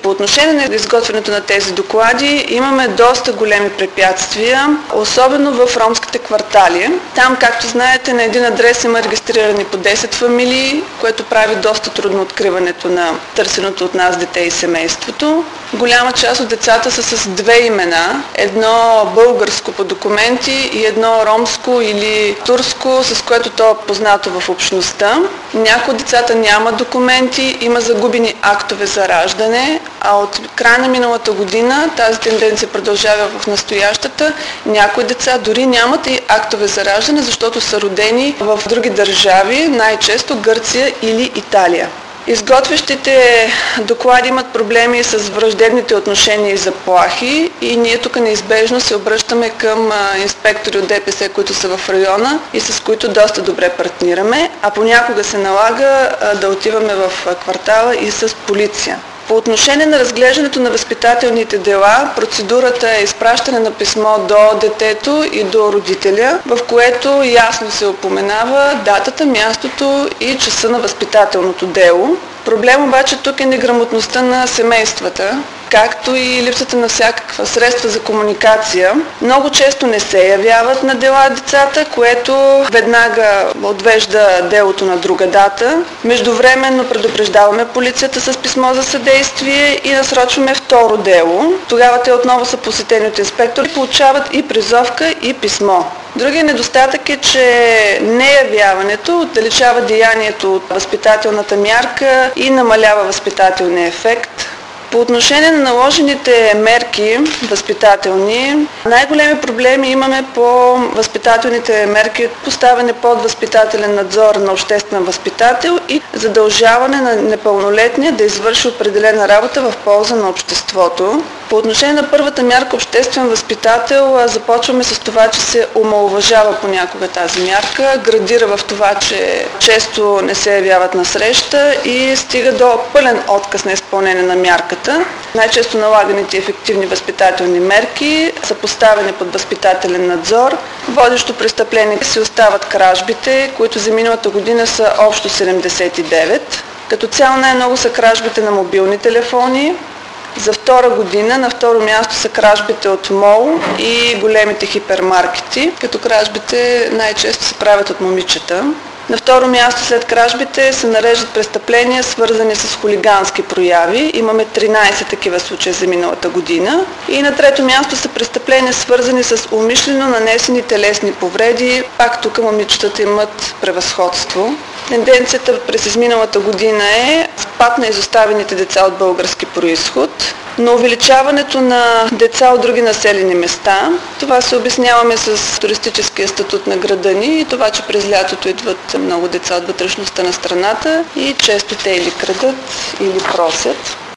По отношение на изготвянето на тези доклади имаме доста големи препятствия, особено в ромските квартали. Там, както знаете, на един адрес има регистрирани по 10 фамилии, което прави доста трудно откриването на търсеното от нас дете и семейството. Голяма част от децата са с две имена, едно българско по документи и едно ромско или турско, с което то е познато в общността. Някои от децата нямат документи, има загубени актове за раждане, а от края на миналата година тази тенденция продължава в настоящата. Някои деца дори нямат и актове за раждане, защото са родени в други държави, най-често Гърция или Италия. Изготвящите доклади имат проблеми с враждебните отношения и заплахи и ние тук неизбежно се обръщаме към инспектори от ДПС, които са в района и с които доста добре партнираме, а понякога се налага да отиваме в квартала и с полиция. По отношение на разглеждането на възпитателните дела, процедурата е изпращане на писмо до детето и до родителя, в което ясно се упоменава датата, мястото и часа на възпитателното дело. Проблем обаче тук е неграмотността на семействата, както и липсата на всякаква средства за комуникация. Много често не се явяват на дела децата, което веднага отвежда делото на друга дата. Междувременно предупреждаваме полицията с писмо за съдействие и насрочваме второ дело. Тогава те отново са посетени от инспектори, получават и призовка и писмо. Другият недостатък е, че неявяването отдалечава деянието от възпитателната мярка и намалява възпитателния ефект. По отношение на наложените мерки възпитателни, най-големи проблеми имаме по възпитателните мерки, поставяне под възпитателен надзор на обществен възпитател и задължаване на непълнолетния да извърши определена работа в полза на обществото. По отношение на първата мярка обществен възпитател започваме с това, че се омаловажава понякога тази мярка, градира в това, че често не се явяват на среща и стига до пълен отказ на изпълнение на мярката. Най-често налаганите ефективни възпитателни мерки са поставени под възпитателен надзор. Водещо престъпление си остават кражбите, които за миналата година са общо 79. Като цяло най-много са кражбите на мобилни телефони. За втора година на второ място са кражбите от МОЛ и големите хипермаркети, като кражбите най-често се правят от момичета. На второ място след кражбите се нареждат престъпления, свързани с хулигански прояви. Имаме 13 такива случаи за миналата година. И на трето място са престъпления, свързани с умишлено нанесени телесни повреди. Пак тук момичетата имат превъзходство. Тенденцията през изминалата година е спад на изоставените деца от български произход, но увеличаването на деца от други населени места. Това се обясняваме с туристическия статут на града ни и това, че през лятото идват много деца от вътрешността на страната и често те или крадат, или просят.